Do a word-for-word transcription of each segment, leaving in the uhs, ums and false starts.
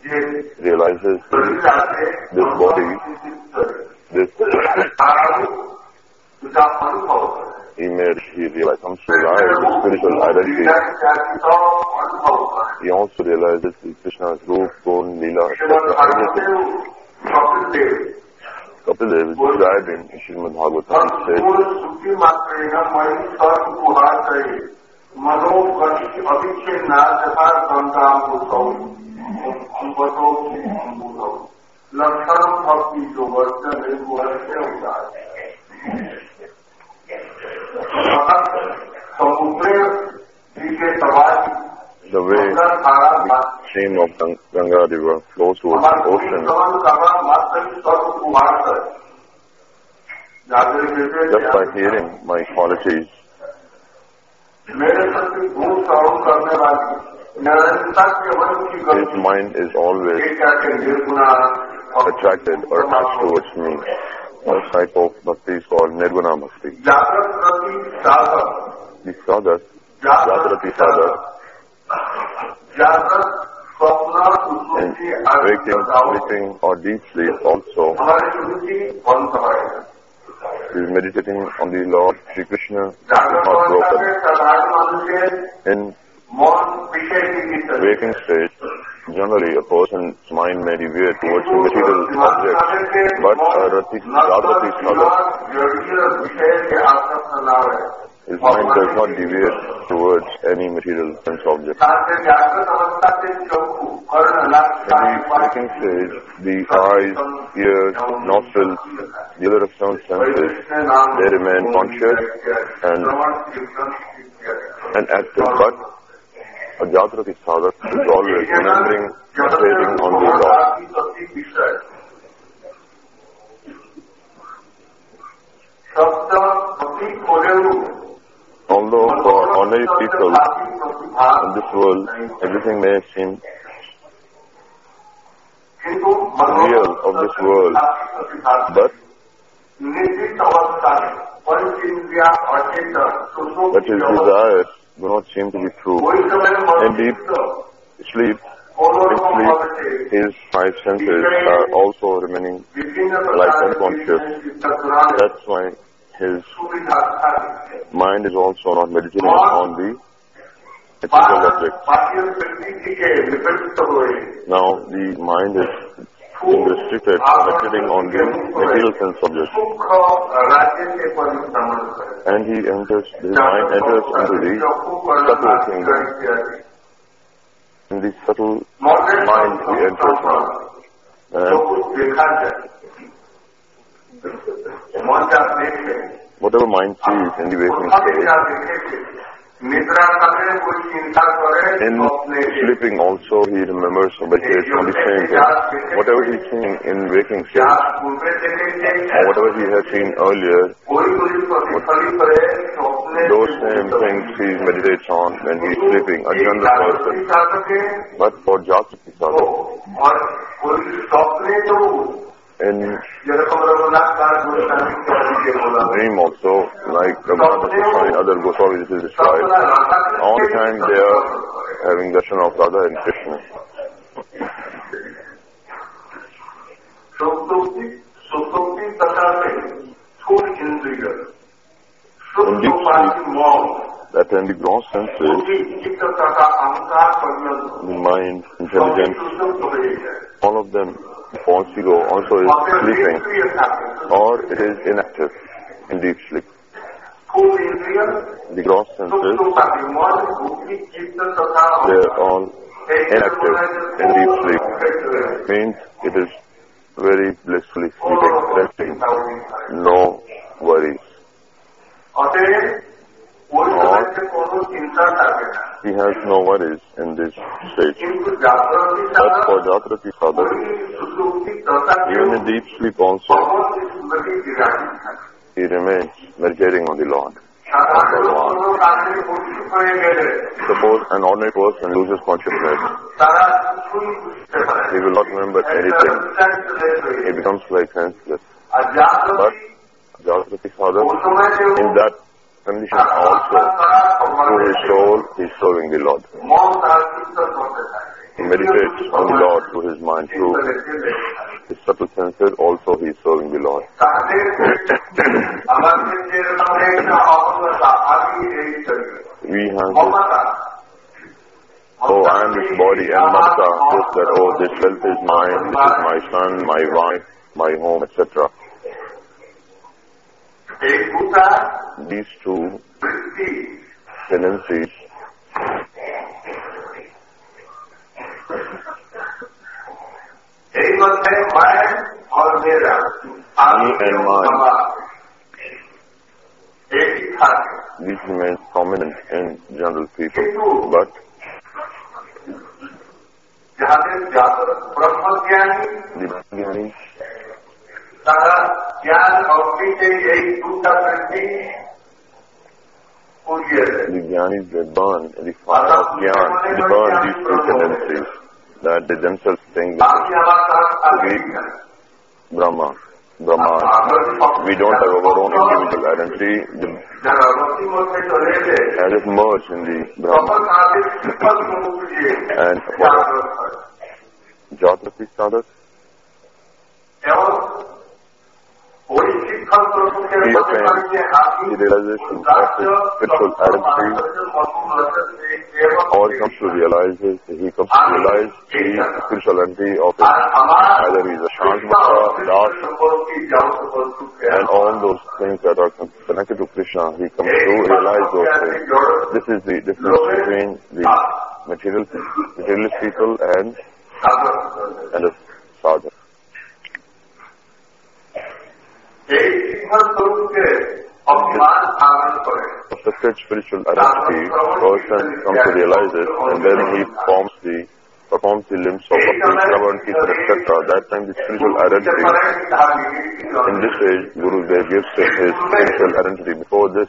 realizes this body, this image, he realizes, comes to realize the spiritual identity. He also realizes Krishna's roop, Gun, Leela, et cetera. Kapil Dev is described in Srimad Bhagavatam. He the way the stream of Ganga river flows towards the ocean, just by hearing my qualities, his mind is always attracted or attached towards me. This type of bhakti is called Nirguna Bhakti. The sadhak, Jagrati sadhak, in waking, sleeping or deep sleep also, is meditating on the Lord Shri Krishna, is not broken. In waking state, generally a person's mind may deviate towards the material objects, but a Rati, Jagrati sadhak, his mind does not deviate towards any material sense object. In the waking stage, the eyes, ears, nostrils, the other external senses, they remain conscious and, and active, but a Jagrati sadhak is always remembering, meditating on the Lord. Although for ordinary people in this world, everything may seem real of this world, but but his desires do not seem to be true. In deep sleep, in sleep, his five senses are also remaining like unconscious. That's why his mind is also not meditating on the material objects. Now the mind is being restricted, meditating on the material sense objects. And he enters, his mind enters into the subtle kingdom. In the subtle mind he enters now. And whatever mind sees in the waking state, in sleeping also he remembers or meditates on the same thing. Whatever he's seeing in waking state, or whatever he has seen earlier, those same things he meditates on when he's sleeping, a general person. But for Jagrati sadhak, in dream also, like Raghunath Goswami and other Goswamis is described, all the time they are having darshan of Radha and Krishna. In deep sleep, that in the gross senses, the mind, intelligence, all of them, false ego also is sleeping, or it is inactive in deep sleep. The gross senses, they are all inactive in deep sleep. Means it is very blissfully sleeping, resting, no worries. Or he has no worries in this state. But for Jagrati sadhak, even in deep sleep also, he remains meditating on the Lord. Suppose an ordinary person loses consciousness, he will not remember anything. He becomes like senseless. But Jagrati sadhak, in that condition also, through his soul, he is serving the Lord. He meditates on the Lord through his mind, through his subtle senses, also he is serving the Lord. We have this, oh, I am this body, and Mamta, this, that, oh, this wealth is mine, this is my son, my wife, my home, et cetera. These two tendencies me and mine, these remain prominent in general people, but the Brahmajnani, the Jnanis, they burn the fire of Jnana, they burn these two tendencies, that they themselves think that to be Brahma, Brahman. We don't have our own individual identity, the, as it merged in the Brahman. And what Jatra, please start us. He attained the realization of his spiritual identity, or he comes to realize his, he comes to realize the spiritual identity of his, either he is a Shantmata, Das, and all those things that are connected to Krishna, he comes to realize those things. This is the difference between the material, materialist people and, and the sadhaka. Of the spiritual identity, person comes to realize it, and then he forms the, performs the limbs of Bhakti, Kirtan, et cetera. That time the spiritual identity, in this age, Guru Dev gives him his spiritual identity. Before this,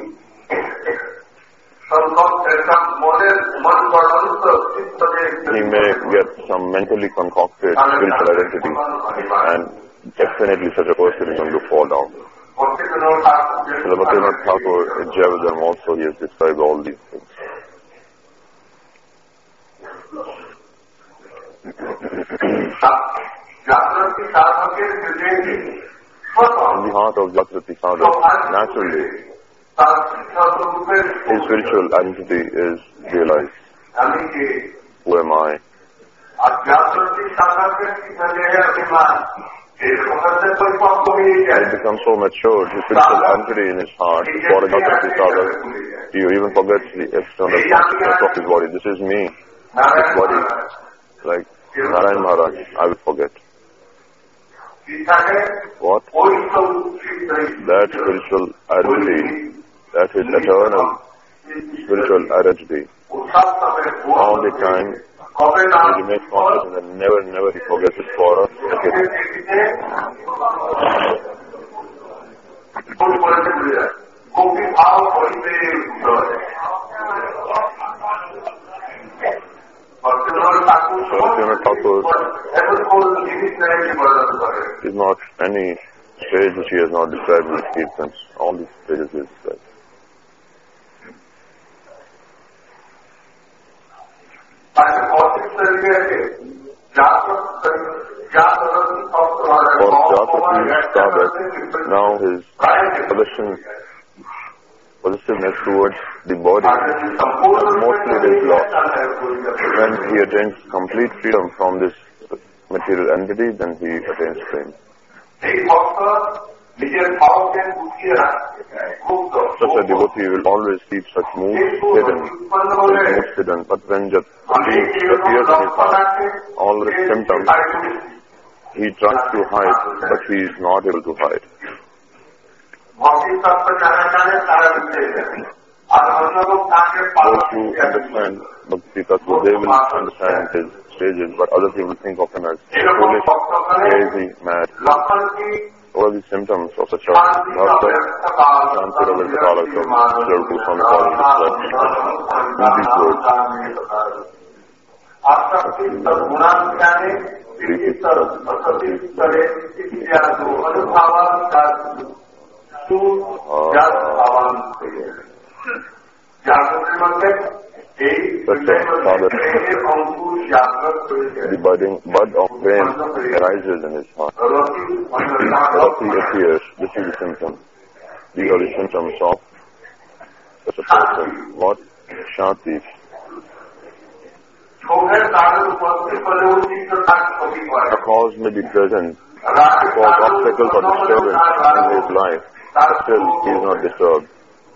he may get some mentally concocted spiritual identity, and definitely such a person is going to fall down. Srila Bhaktivinoda Thakur in Jayavardhan also, he has described all these things. In the heart of Jagrati Sadhaka, naturally, his spiritual identity is realized. Who am I? And it becomes so mature, his spiritual identity in his heart, for a Jagrati Sadhaka, he even forgets the external consciousness of his body. This is me, this body, like Narayan Maharaj, I will forget. What? That spiritual identity, that is eternal spiritual identity, all the time he remains conscious and never, never he forgets it for a second. Bhaktivinoda Thakur is not any stage which he has not described in his Kirtans. All these stages he has described. For Jagrati Sadhaka, now his possession, possessiveness towards the body, mostly it is lost. When he attains complete freedom from this material entity, then he attains fame. Such a devotee will always keep such moves hidden, moves hidden. But when Jagrati appears in his heart, all the symptoms, he tries to hide, but he is not able to hide. Those who understand Bhakti Tattva, they will understand his stages, but others will think of him as foolish, crazy, mad. All these symptoms of such a bhakta, Shankara Venkatapalakam, Sri Goswami Paul described in these words. such as Father. The budding bud of pain arises in his heart. Rati appears. This is the symptom. These are the symptoms of such a person. What? Shanti. A cause may be present, cause obstacles or disturbance in his life, but still he is not disturbed.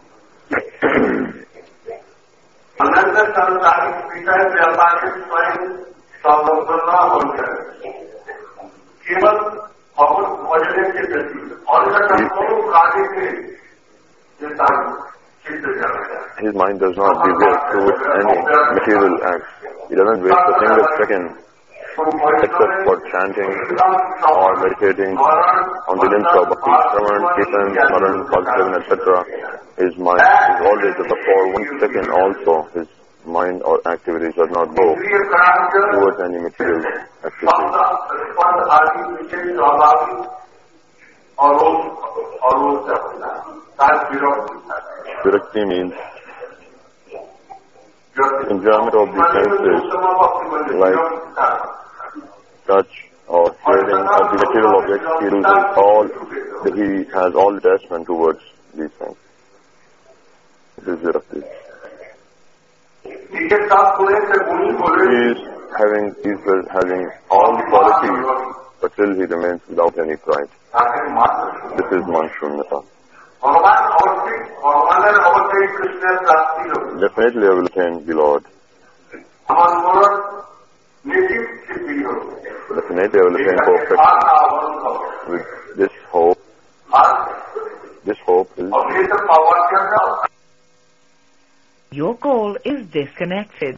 His mind does not deviate towards any material act. He doesn't waste a single second except for chanting or meditating on the limbs of Bhakti, Shravan, Kirtan, Smaran, Bhakti, et cetera. His mind is always at the for one second also. His mind or activities does not go towards any material activity. Virakti means enjoyment of the senses, like touch or hearing of the material objects. He loses all, he has all attachment towards these things. This is Virakti. He is having, he is having all the qualities, but still he remains without any pride. This is Manshunyata. Definitely I will attain the Lord. Definitely I will attain perfection. With this hope, this hope is... Your call is disconnected.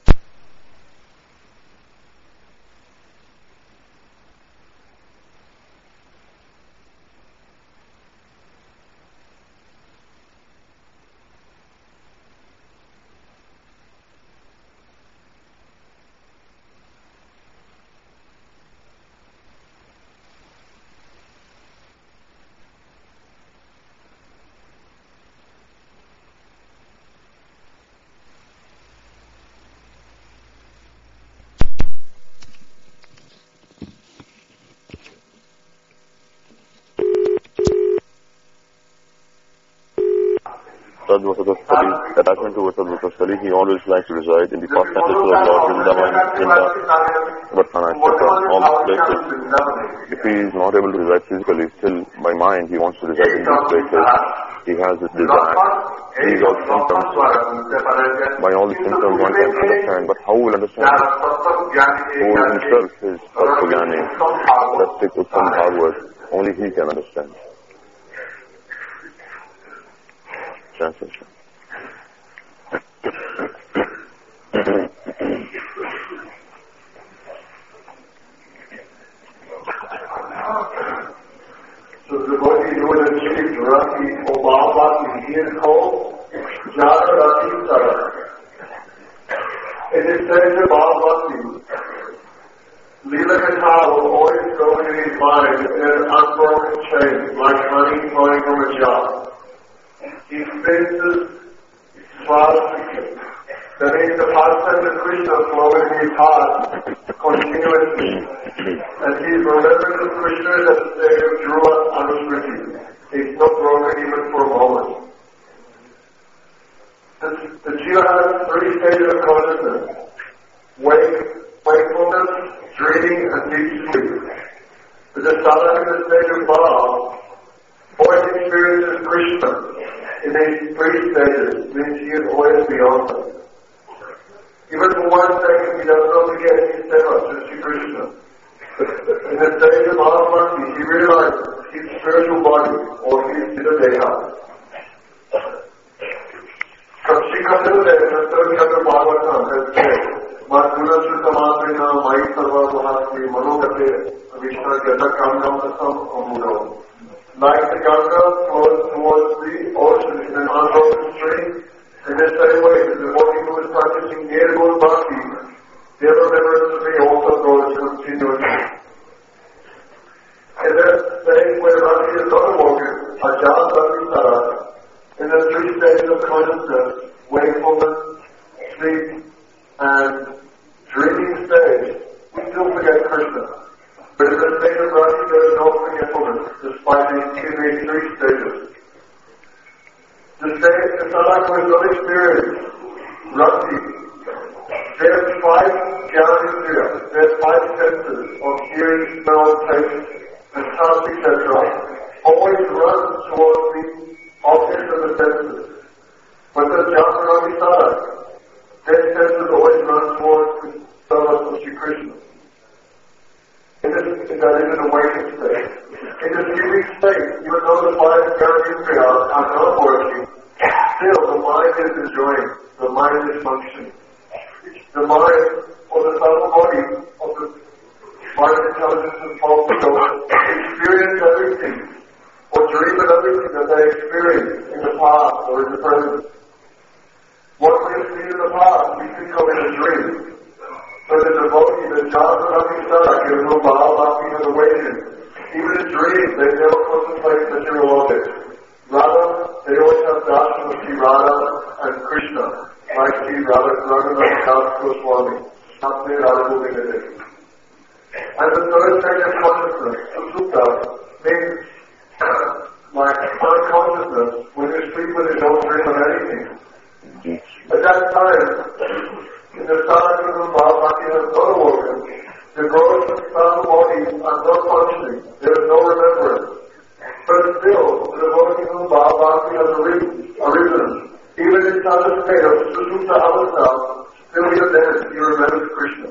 Attachment towards Sadhvasastali, he always likes to reside in the first places of Lord Vrindavan, Vrinda, Varthana, et cetera. All these places. If he is not able to reside physically, still by mind he wants to reside in these places. He has this desire. These are symptoms. By all the symptoms one can understand, but how will understand? Who himself is Tattva-jnani, Rastik Uttam Bhagavad, only he can understand. Translation. So the body would achieve Rati Obama Indian called Jada Rati Sara. It is said to Bhavati, Leela Katha will always go in his mind in an unbroken chain, like honey flowing from a jar. He senses Swastika. That means the pastimes of Krishna flow in his heart continuously. And he is remembrance of Krishna at the state of Dhruva Anusmriti. He's not broken even for a moment. The, the Jiva has three stages of consciousness. Wake, wakefulness, dreaming, and deep sleep. The sadhaka in the stage of Bhav always experiences Krishna in these three stages, means he is always beyond them. Even for one second, he does not forget his seva to Sri Krishna. In the stage of Mahabharati, he realizes his spiritual body, or his Siddha-deha. From Sri Krishna, in the third chapter of Bhagavatam, has said, Madhura Sutta-matrina Mai Sarva Mahasri Manogate Avishna Gata Kamdam-asam Amudam. Like the Ganga flows towards the ocean in an unbroken stream, in the same way, the devotee who is practicing Nirguna Bhakti, their remembrance of me also goes continuously. In that same way, Bhakti is otherwoken, Ajahn Bhakti Sara, in the three stages of consciousness, wakefulness, sleep, and dreaming stage, we still forget Krishna. But in the state of Rati, there is no forgetfulness, despite these, these three stages. The state, the sadhaka who has not experienced Rati, there's five jnana, there's five senses of hearing, smell, taste, and touch, et cetera, always run towards the objects of the senses. But the Jnana sadhaka, their senses always run towards the service of Sri Krishna. In this, that is an awakened state. In the sleeping state, even though the five jnana are not working, still the mind is enjoying, the mind is functioning. The mind, or the subtle body of the mind, intelligence, and false ego experience everything, or dream of everything that they experience in the past or in the present. What we have seen in the past, we think of in a dream. But the devotee, the Jnana sadhaka, who Bhakti has awakened, even in dreams, they never contemplate material objects. Rather, they always have darshan of Sri Radha and Krishna, like Sri Radha Raghunath Das Goswami, Shakti Radha Govinda. And the third stage of consciousness, Supta, means like unconsciousness, when you sleep, when you don't dream of anything. At that time, in the sadhaka of Bhakti has not awoken, the gross and subtle bodies are not functioning, there is no remembrance. But still, the devotee of Bhakti has arisen, arisen. Even in such a state of Susupta Avastha, still even then, he remembers Krishna.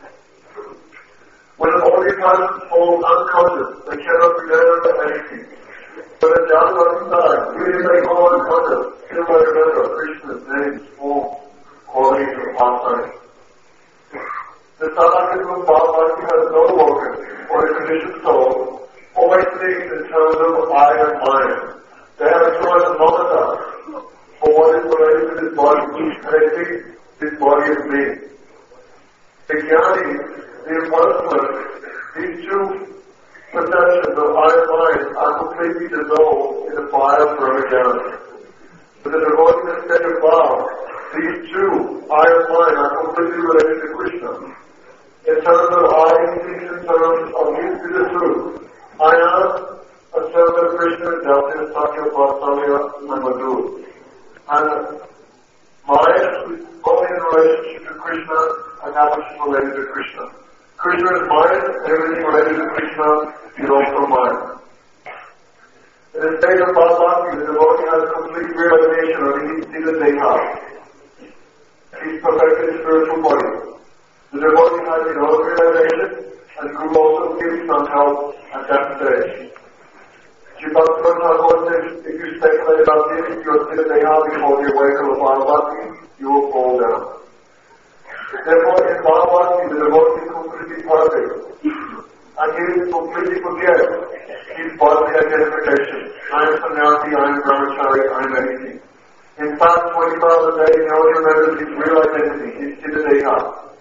When the body passes falls unconscious, they cannot remember anything. But in Jnana sadhaka, even if they go unconscious, still they remember Krishna's name, form, qualities, and pastimes. The sadhaka of Bhakti has no awoken, or a conditioned soul, always thinks in terms of I and mine. They have a choice of mamata for what is related to this body, and they think this body is me. The jnani, the impersonalist, these two perceptions of I and mine are completely dissolved in the fire of Brahmajnana. But the devotee in the state of Bhav, these two, I and mine, are completely related to Krishna. In terms of I, he thinks in terms of his to the truth. I am a servant of Krishna, Jyatya, Sakya, Vatsalya, and Madhur. And mine is only in relationship to Krishna, and that which is related to Krishna. Krishna is mine, everything related to Krishna is also mine. In the state of Bhakti, the devotee has complete realization of his Sita Deha. He's perfected spiritual body. The devotee has his own realization, and Guru also gives some help at that stage. Shri-Bhakti Thakur says, if you speculate about this, your Sita Deha before you awaken of Bhagavati, you will fall down. Therefore, in Bhagavati, the devotee is completely perfect, and he completely forgets his bodily identification. I am sannyasi, I am brahmachari, I am anything. In fact, twenty-four hours a day, he only remembers his real identity, his Sita Deha.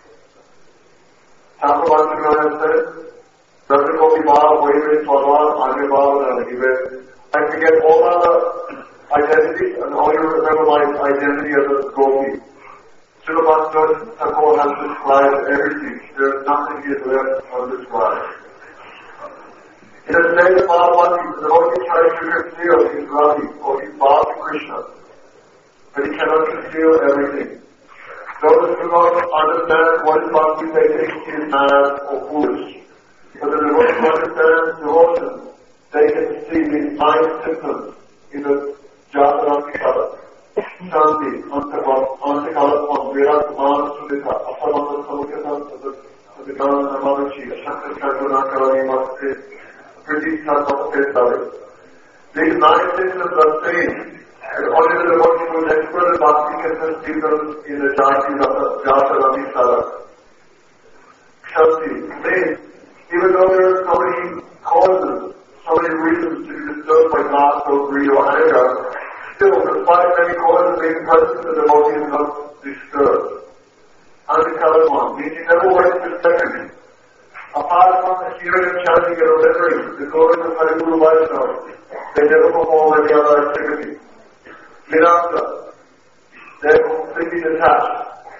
Thakur Bhakti said, Rabbi Gopi Bhav, Vaived, Swadhan, Anya Bhav, and Anivet. I forget all other identities and only remember my identity as a Gopi. Srila Bhakti Thakur has described everything. There is nothing he has left undescribed. In the state of Bhagavati, the devotee tries to conceal his Radhi or his Bhav to Krishna, but he cannot conceal everything. Those who do not understand what is Bhakti, they think he is mad or foolish. But the devotee who understands devotion, they can see these nine symptoms in the Jatara Sadhaka. Shanti, Antakalatvam, Virat, Man, Sudita, Asamanta, Samukata, Sadhikana, Namanachi, Shankar, Karuna, Karani, Masti, Priti, Sattva, Sari. These nine symptoms are seen, and only the devotee who is expert in Bhakti can perceive them in the Jatara Sadhaka. Shanti means, even though there are so many causes, so many reasons to be disturbed by lust or greed or anger, still, despite many causes being present, the devotee is not disturbed. Antikalatvam means he never wastes a second. Apart from hearing and chanting and remembering the glories of Hari Guru Vaishnava, they never perform any other activity. Virata, they are completely detached.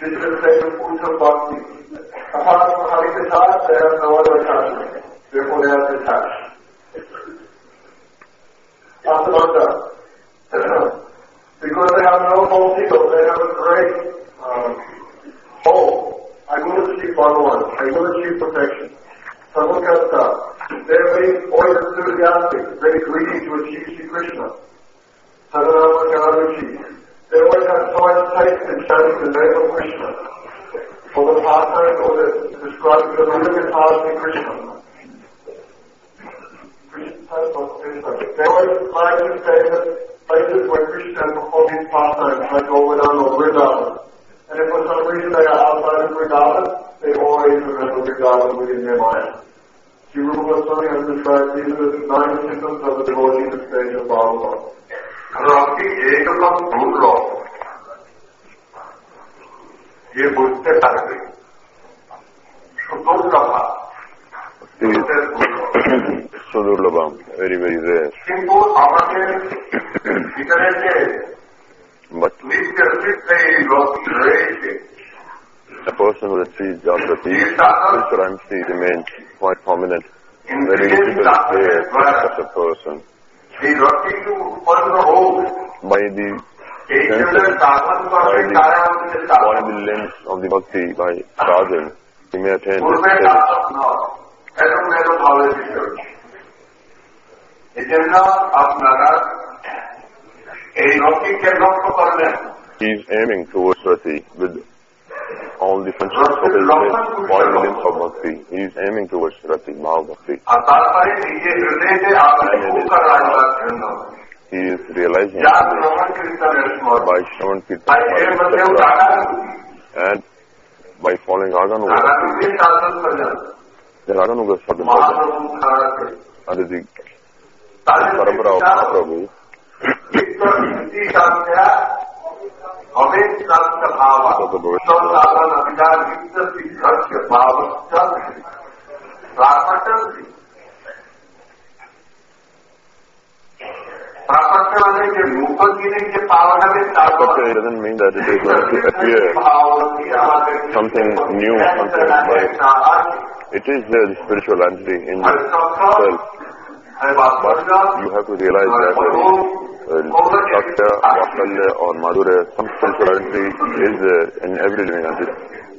This is the state of Uttara Bhakti. Apart from having detached, they have no other attachment. Therefore they are detached. Asavanta. Because they have no false ego, they have a great um, hope. I will achieve Bhagavan. I will achieve perfection. Samukasta. They are very enthusiastic, very greedy to achieve Sri Krishna. Sadhanama Garuchi. They always have so much taste in chanting the name of Krishna. For the pastime or the describing the living heart of Krishna. They always like to say that places where Krishna performs his pastimes, like Govardhan or Vrindavan. And if for some reason they are outside of Vrindavan, they always remember Vrindavan within their mind. Sri Rupa Goswami has described these are the nine symptoms of the devotee in the stage of Bhagavan. आपकी एक कम भूल लो ये बुझते पाते सुदुर्लभ Sudurlabha, very, very rare. किंतु हमारे इतने के नित्य सिद्ध लोग रहे A person who receives Jagrati, spirituality remains quite prominent. Very difficult to say such a person. By the senses, by the bodily lens of the bhakti, by sadhana, he may attain this state. He is aiming towards Rati with all the functions of his bodily limbs of bhakti. He is aiming towards Rati, Bhava Bhakti. He is realizing by Shravan Kirtan and by following Raganuga. The Raganuga Sadhana under the Parampara of Mahaprabhu. It doesn't mean that it is going to appear something new, something like it is there, the spiritual entity in itself. But you have to realize that Satya, Vakalya or Madhurya, some spiritual entity is there in every living entity.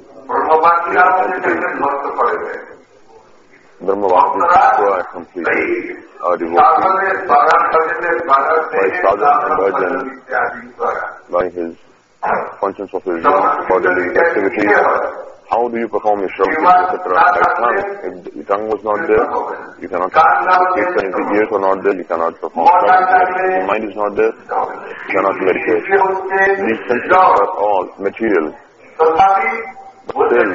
Brahma Bhakti is completely uh, devoted by sadhana and bhajan, by his functions of his bodily activity. How do you perform your shravan, et cetera? By tongue. If the tongue was not there, you cannot perform. If the ears were not there, you cannot perform. If the mind is not there, you cannot meditate. These senses are all material. But still,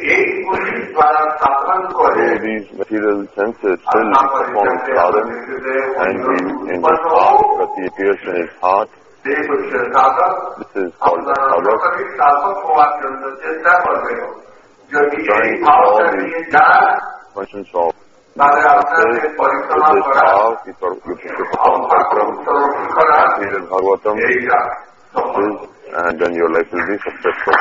through these material senses, still we perform sadhana, and we, in his heart, Rati appears in his heart. This is called sadhana. Trying to all these functions of senses, with this vow, you perform Sakram, read Bhagavatam, and then your life will be successful.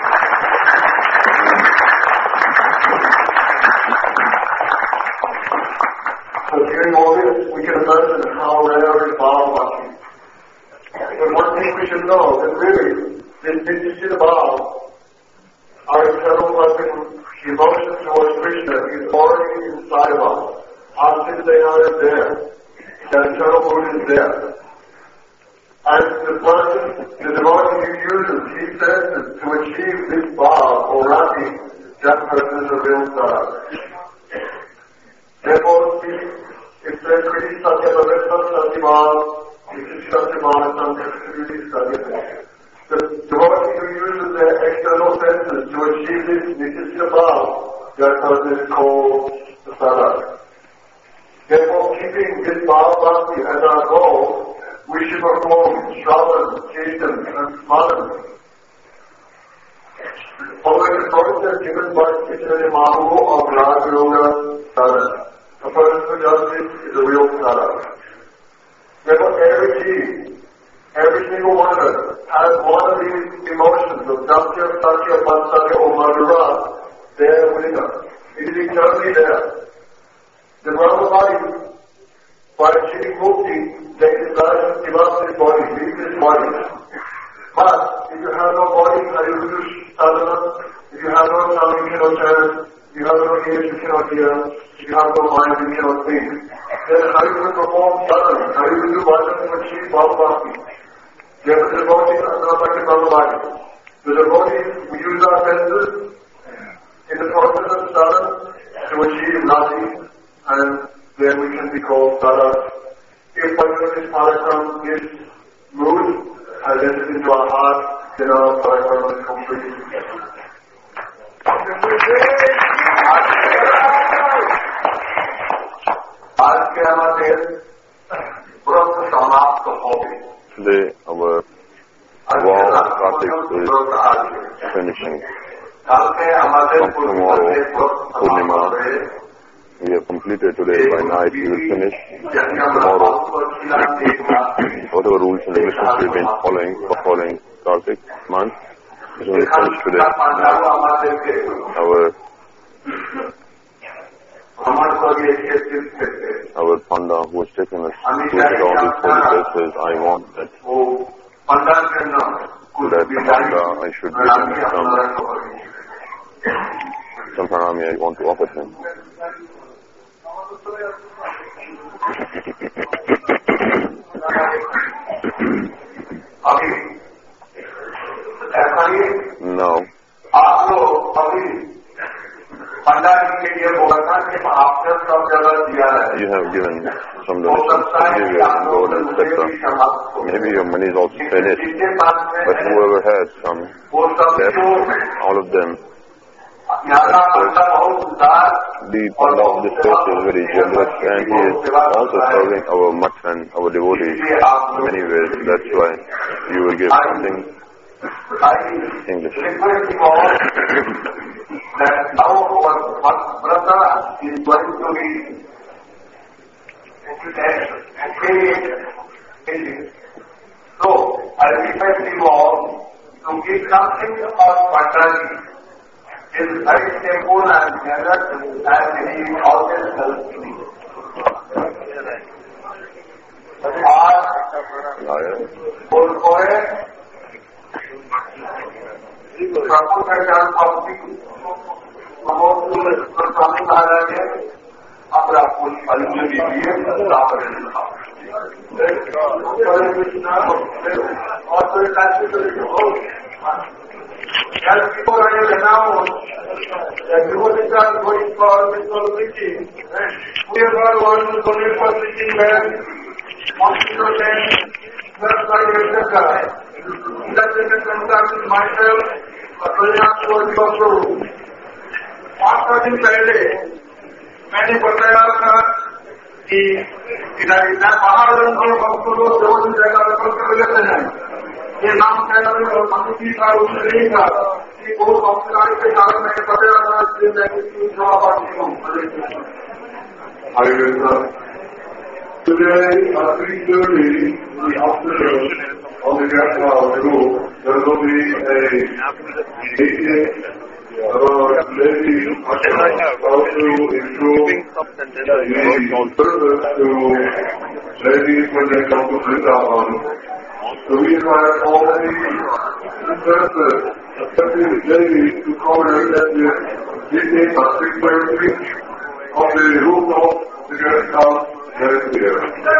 So hearing all this, we can imagine how rare is Bhava Bhakti. But one thing we should know, that really, this Nityasita Bhava, our internal blessing, devotion towards Krishna is already inside of us. Asindena is there. That internal mood is there. And the person, the devotee who uses these senses to achieve this bhava or rati, that person is a real star. Therefore, it says, Kriti Satya Bhavitva Satyaman, Kriti Satyaman Sanskritti Satyam. The devotee who uses their external senses to achieve this Nityasya Bhava, that person is called the sadhaka. Therefore, keeping this Bhava Bhakti as our goal, we should perform Shravan, Kirtan, and Smaran. Following the process given by Chaitanya Mahaprabhu of Raga Yoga Sadhana. A person who does this is a real sadhaka. Therefore, every Jeev, every single one of us, has has one of these emotions of Satya, Satya, Pansatya, or Madhura there within us. It is eternally there. The Brahma body, by achieving mukti, they desire to give up this body, leave this body. But if you have no body, Haridu sadhana, if you have no tongue, you cannot chant, if you have no ears, you cannot hear, if you have no mind, you cannot think. Then how you will perform sadhana? How you will do bhajan to achieve Bhava Bhakti? Therefore, the devotees are not like the Brahma body. The devotees, we use our senses in the process of sadhana to achieve nadi, and then we can be called sadhana. If one of this parakram is moved, has entered into our heart, then our parakram is complete. Today, our vow of Kartik is finishing. From tomorrow, Purnima, we have completed today by night, we will finish tomorrow. Whatever rules and regulations we've been following for following Kartik month, is only finished today. Our Our Panda, who has taken us to all these holy places, I want that to that Panda I should give him some, some pranami I want to offer him. No. You have given some donations to give your gold, et cetera. Maybe your money is also finished, but whoever has some left, all of them. The Panda of this place is very generous, and he is also serving our mutt and our devotees in many ways. That's why you will give something. English. That now what brother is going to be created. So I request you all to give something of Patanjali. It is very simple and generous as he always helps me. Aaj Bolkore Prabhupada Bhakti Swami Maharaj ne अपना पूरी अलग दीजिए और कोई Kashi as people are here now, the devotees are going for physical preaching. We are not going to donate for preaching when mosquito tent, just like et cetera. That is a contact with myself, a Prajnath Lord Prabhu. After दिन पहले मैंने बताया था कि इधर पहाड़ों के भक्तों को देवों जगह पर कर लेते हैं. ये नाम कहना और मनुष्य का उसने का कि वो संस्कार के कारण मैं बताया था कि मैं इसकी जवाब आती हूँ. Today at three thirty in the afternoon on the Gatwa Road there will be a meeting about ladies how to improve the service to ladies when they come to Vrindavan. So we invite all the interested, especially the ladies, to come and at the meeting at six thirty on the rooftop of the guest house that is here.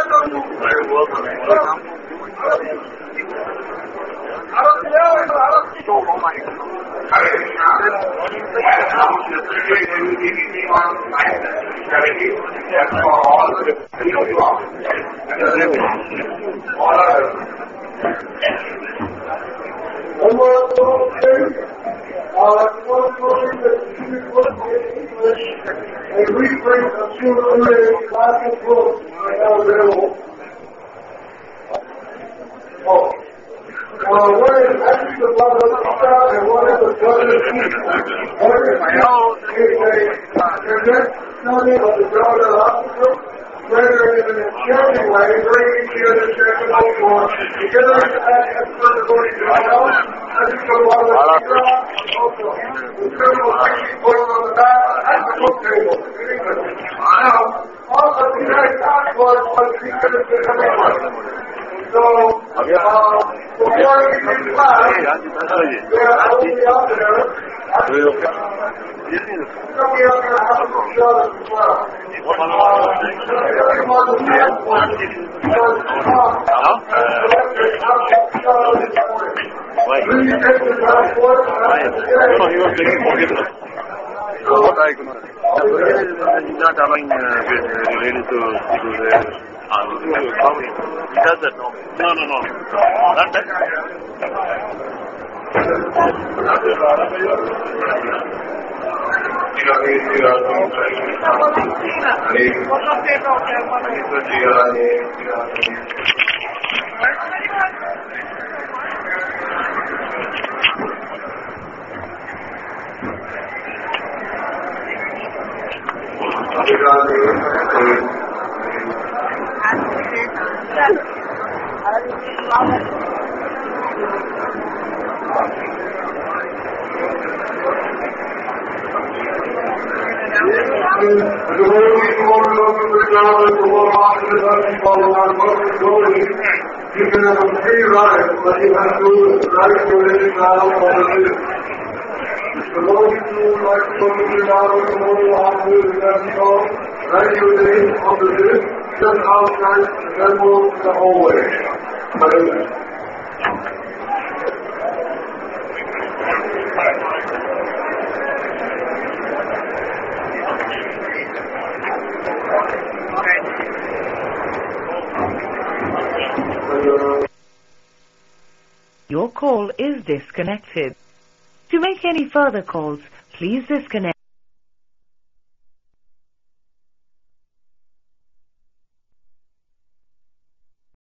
One more thing, uh, one more thing that you put in English, a reprint of Srimad classic books are now available. Oh. Uh, one is actually the Bhagavad Gita and one is the Judge's Gita. One is a testimony of the God of Africa, whether in an enchanting way, bringing together the church of Oklahoma, together with that expert according to He's not allowing uh, related to, to the uh, he does that no. No, no, no. Not that. You can have a free ride, but you have to ride your living now for the living. The more you do like for the living now, the more you have to do that. Ride your living on the living, just outside, and then walk the whole way. Your call is disconnected. To make any further calls, please disconnect.